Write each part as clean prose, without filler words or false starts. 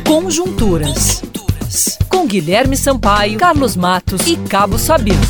Conjunturas. Com Guilherme Sampaio, Carlos Matos e Cabo Sabino.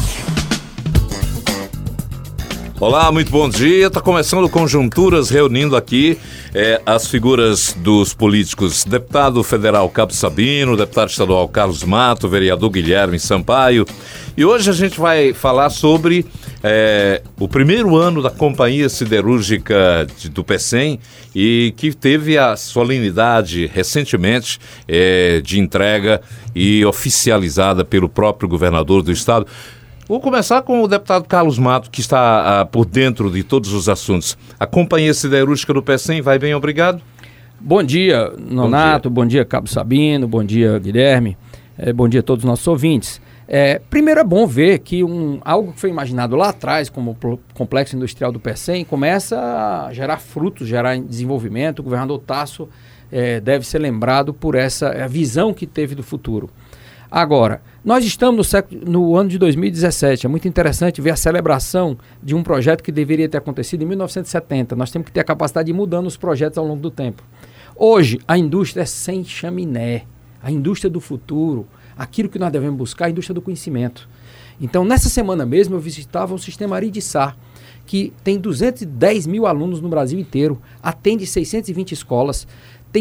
Olá, muito bom dia. Está começando Conjunturas, reunindo aqui as figuras dos políticos. Deputado federal Cabo Sabino, deputado estadual Carlos Matos, vereador Guilherme Sampaio. E hoje a gente vai falar sobre o primeiro ano da Companhia Siderúrgica do Pecém, e que teve a solenidade recentemente de entrega e oficializada pelo próprio governador do estado. Vou começar com o deputado Carlos Matos, que está por dentro de todos os assuntos. A Companhia Siderúrgica do Pecém vai bem, obrigado? Bom dia, Nonato, bom dia, Cabo Sabino, bom dia, Guilherme, bom dia a todos os nossos ouvintes. Primeiro é bom ver que algo que foi imaginado lá atrás como complexo industrial do Pecém começa a gerar frutos, gerar desenvolvimento. O governador Tasso deve ser lembrado por essa visão que teve do futuro. Agora, nós estamos no ano de 2017, é muito interessante ver a celebração de um projeto que deveria ter acontecido em 1970. Nós temos que ter a capacidade de ir mudando os projetos ao longo do tempo. Hoje, a indústria é sem chaminé, a indústria do futuro, aquilo que nós devemos buscar, a indústria do conhecimento. Então, nessa semana mesmo, eu visitava o sistema Aridiçá, que tem 210 mil alunos no Brasil inteiro, atende 620 escolas, tem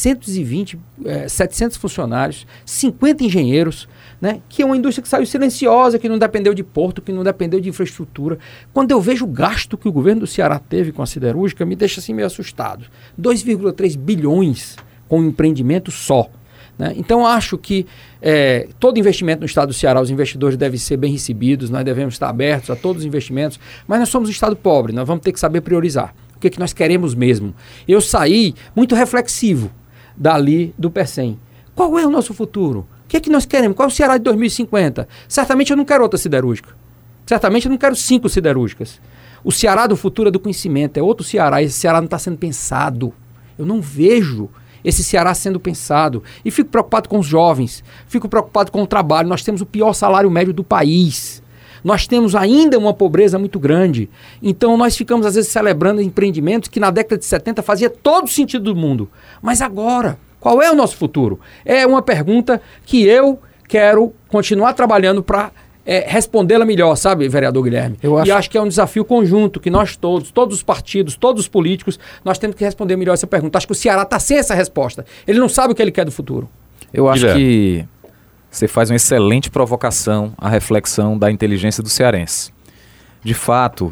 700 funcionários, 50 engenheiros, né? Que é uma indústria que saiu silenciosa, que não dependeu de porto, que não dependeu de infraestrutura. Quando eu vejo o gasto que o governo do Ceará teve com a siderúrgica, me deixa assim meio assustado. 2,3 bilhões com um empreendimento só. Né? Então, acho que todo investimento no estado do Ceará, os investidores devem ser bem recebidos, nós devemos estar abertos a todos os investimentos, mas nós somos um estado pobre, nós vamos ter que saber priorizar. O que nós queremos mesmo? Eu saí muito reflexivo dali do Pecém. Qual é o nosso futuro? O que nós queremos? Qual é o Ceará de 2050? Certamente eu não quero outra siderúrgica. Certamente eu não quero 5 siderúrgicas. O Ceará do futuro é do conhecimento, é outro Ceará. Esse Ceará não está sendo pensado. Eu não vejo esse Ceará sendo pensado. E fico preocupado com os jovens, fico preocupado com o trabalho. Nós temos o pior salário médio do país. Nós temos ainda uma pobreza muito grande. Então nós ficamos às vezes celebrando empreendimentos que na década de 70 fazia todo o sentido do mundo. Mas agora, qual é o nosso futuro? É uma pergunta que eu quero continuar trabalhando para respondê-la melhor, sabe, vereador Guilherme? E acho que é um desafio conjunto que nós todos os partidos, todos os políticos, nós temos que responder melhor essa pergunta. Acho que o Ceará está sem essa resposta. Ele não sabe o que ele quer do futuro. Eu acho que você faz uma excelente provocação à reflexão da inteligência do cearense. De fato,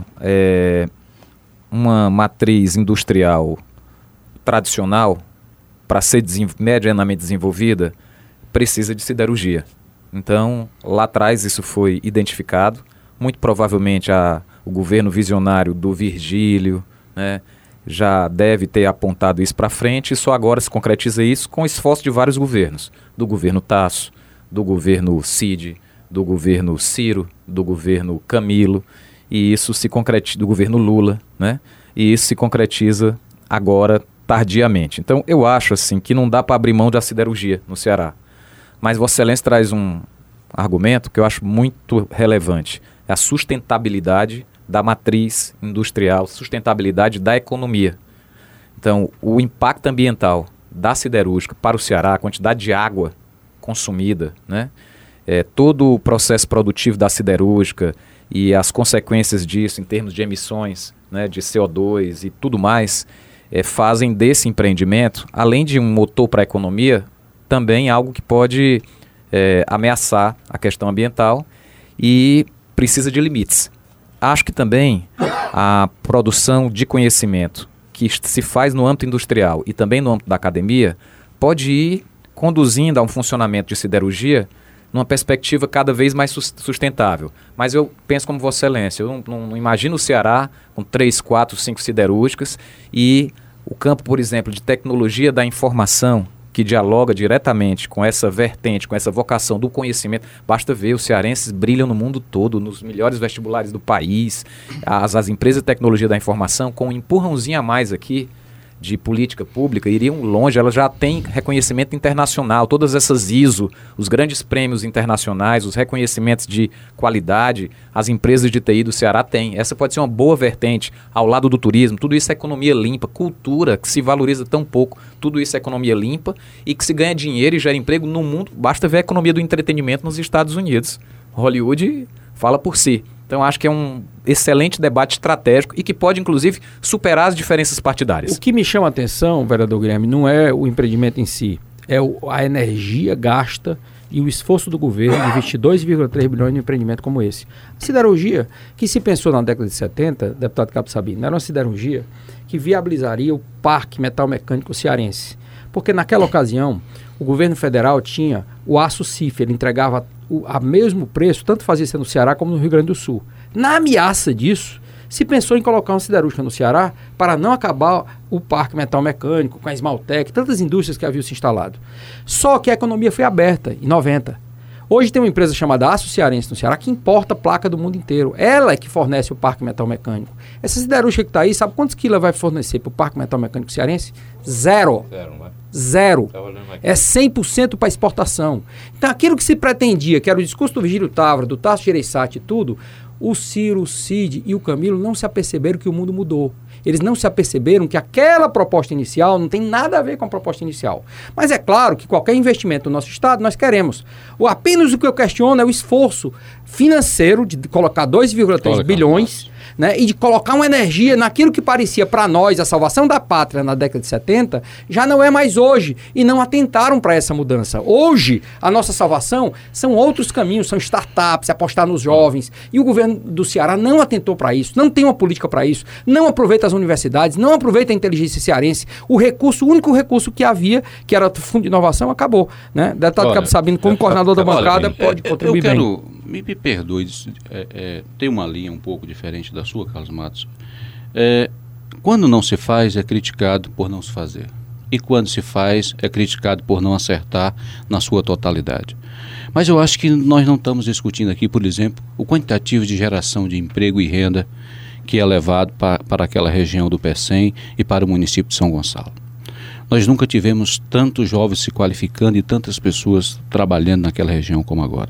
uma matriz industrial tradicional, para ser medianamente desenvolvida, precisa de siderurgia. Então, lá atrás isso foi identificado. Muito provavelmente o governo visionário do Virgílio, né, já deve ter apontado isso para frente, e só agora se concretiza isso com o esforço de vários governos. Do governo Tasso, do governo Cid, do governo Ciro, do governo Camilo, e isso se concretiza, do governo Lula, né? E isso se concretiza agora tardiamente. Então eu acho assim que não dá para abrir mão da siderurgia no Ceará. Mas Vossa Excelência traz um argumento que eu acho muito relevante, é a sustentabilidade da matriz industrial, sustentabilidade da economia. Então o impacto ambiental da siderúrgica para o Ceará, a quantidade de água consumida, né? Todo o processo produtivo da siderúrgica e as consequências disso em termos de emissões, né, de CO2 e tudo mais, fazem desse empreendimento, além de um motor para a economia, também algo que pode ameaçar a questão ambiental e precisa de limites. Acho que também a produção de conhecimento que se faz no âmbito industrial e também no âmbito da academia pode ir conduzindo a um funcionamento de siderurgia numa perspectiva cada vez mais sustentável. Mas eu penso como Vossa Excelência, eu não imagino o Ceará com 3, 4, 5 siderúrgicas e o campo, por exemplo, de tecnologia da informação, que dialoga diretamente com essa vertente, com essa vocação do conhecimento. Basta ver, os cearenses brilham no mundo todo, nos melhores vestibulares do país, as empresas de tecnologia da informação, com um empurrãozinho a mais aqui, de política pública iriam longe. Ela já tem reconhecimento internacional, todas essas ISO, os grandes prêmios internacionais, os reconhecimentos de qualidade, as empresas de TI do Ceará têm. Essa pode ser uma boa vertente ao lado do turismo. Tudo isso é economia limpa, cultura que se valoriza tão pouco. Tudo isso é economia limpa e que se ganha dinheiro e gera emprego no mundo. Basta ver a economia do entretenimento nos Estados Unidos. Hollywood fala por si. Então, acho que é um excelente debate estratégico e que pode, inclusive, superar as diferenças partidárias. O que me chama a atenção, vereador Guilherme, não é o empreendimento em si, é a energia gasta e o esforço do governo de investir 2,3 bilhões em um empreendimento como esse. A siderurgia, que se pensou na década de 70, deputado Cabo Sabino, era uma siderurgia que viabilizaria o parque metal mecânico cearense. Porque naquela ocasião, o governo federal tinha o aço CIF, ele entregava a mesmo preço, tanto fazia ser no Ceará como no Rio Grande do Sul. Na ameaça disso, se pensou em colocar uma siderúrgica no Ceará para não acabar o parque metal mecânico, com a Esmaltec, tantas indústrias que haviam se instalado. Só que a economia foi aberta em 90. Hoje tem uma empresa chamada Aço Cearense no Ceará que importa placa do mundo inteiro. Ela é que fornece o parque metal mecânico. Essa siderúrgica que está aí, sabe quantos quilos vai fornecer para o parque metal mecânico cearense? Zero. Zero. É 100% para exportação. Então, aquilo que se pretendia, que era o discurso do Virgílio Távora, do Tasso Gereissati e tudo, o Ciro, o Cid e o Camilo não se aperceberam que o mundo mudou. Eles não se aperceberam que aquela proposta inicial não tem nada a ver com a proposta inicial. Mas é claro que qualquer investimento no nosso Estado nós queremos. Apenas o que eu questiono é o esforço financeiro de colocar 2,3 bilhões... Né, e de colocar uma energia naquilo que parecia para nós a salvação da pátria na década de 70, já não é mais hoje. E não atentaram para essa mudança. Hoje, a nossa salvação são outros caminhos, são startups, apostar nos jovens. E o governo do Ceará não atentou para isso, não tem uma política para isso, não aproveita as universidades, não aproveita a inteligência cearense. O único recurso que havia, que era o Fundo de Inovação, acabou. Né? Deputado Cabo Sabino, como coordenador da bancada, pode contribuir bem. Me perdoe, tem uma linha um pouco diferente da sua, Carlos Matos. Quando não se faz, é criticado por não se fazer. E quando se faz, é criticado por não acertar na sua totalidade. Mas eu acho que nós não estamos discutindo aqui, por exemplo, o quantitativo de geração de emprego e renda que é levado para aquela região do Pecém e para o município de São Gonçalo. Nós nunca tivemos tantos jovens se qualificando e tantas pessoas trabalhando naquela região como agora.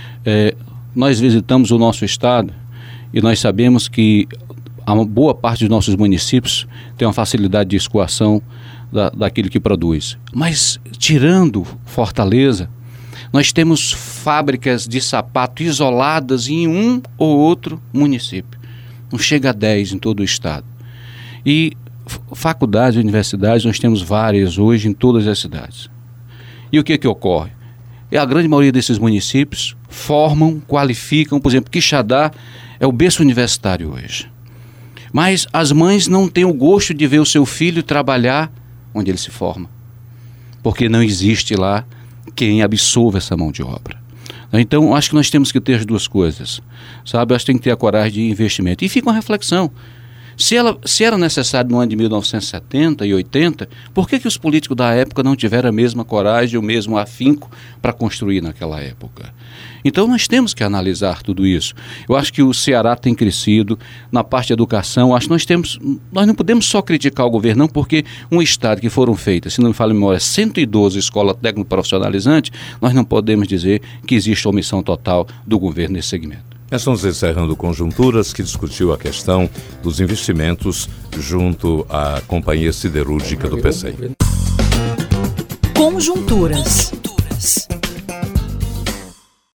Nós visitamos o nosso estado e nós sabemos que a boa parte dos nossos municípios tem uma facilidade de escoação daquilo que produz. Mas, tirando Fortaleza, nós temos fábricas de sapato isoladas em um ou outro município. Não chega a 10 em todo o estado. E faculdades, universidades, nós temos várias hoje em todas as cidades. E o que ocorre? A grande maioria desses municípios formam, qualificam, por exemplo, Quixadá é o berço universitário hoje. Mas as mães não têm o gosto de ver o seu filho trabalhar onde ele se forma, porque não existe lá quem absorva essa mão de obra. Então, acho que nós temos que ter as duas coisas, sabe? Acho que tem que ter a coragem de investimento. E fica uma reflexão. Se era necessário no ano de 1970 e 80, por que os políticos da época não tiveram a mesma coragem, o mesmo afinco para construir naquela época? Então nós temos que analisar tudo isso. Eu acho que o Ceará tem crescido na parte de educação. Acho que nós não podemos só criticar o governo, não, porque um estado que foram feitas, se não me falha a memória, 112 escolas técnico-profissionalizantes, nós não podemos dizer que existe omissão total do governo nesse segmento. Nós estamos encerrando Conjunturas, que discutiu a questão dos investimentos junto à Companhia Siderúrgica do Pecém. Conjunturas.